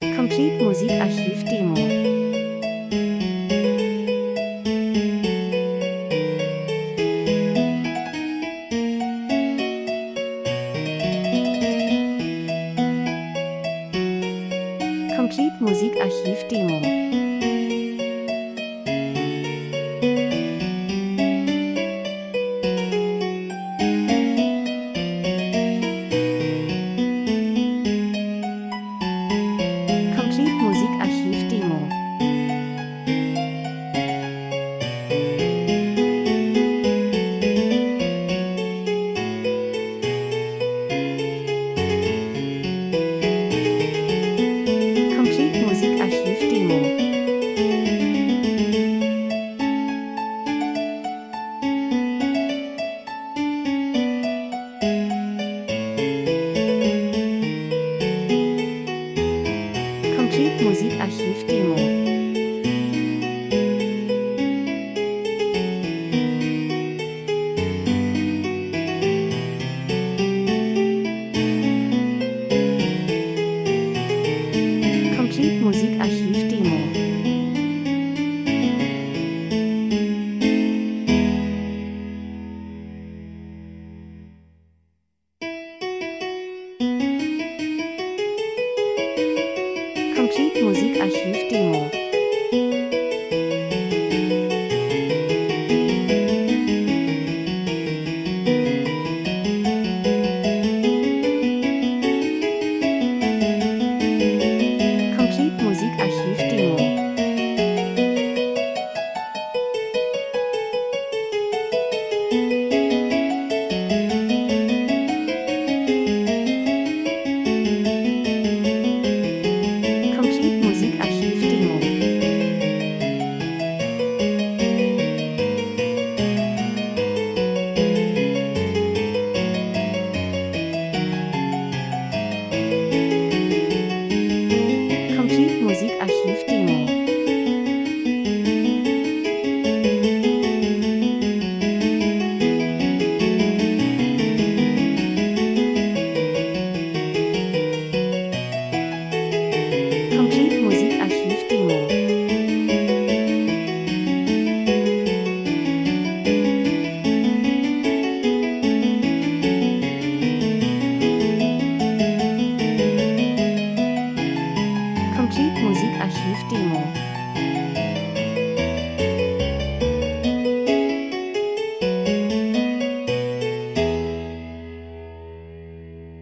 Complete Musikarchiv Demo. Complete Musikarchiv Demo. Complete Musikarchiv Demo. Complete Musikarchiv Demo. Complete Musikarchiv Demo. Complete Musikarchiv Demo. Complete Musikarchiv Demo. Complete Musikarchiv Demo. Complete Musikarchiv Demo. Complete Musikarchiv Demo. Complete Musikarchiv Demo. Complete Musikarchiv Demo.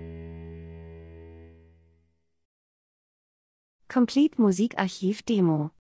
Complete Musikarchiv Demo.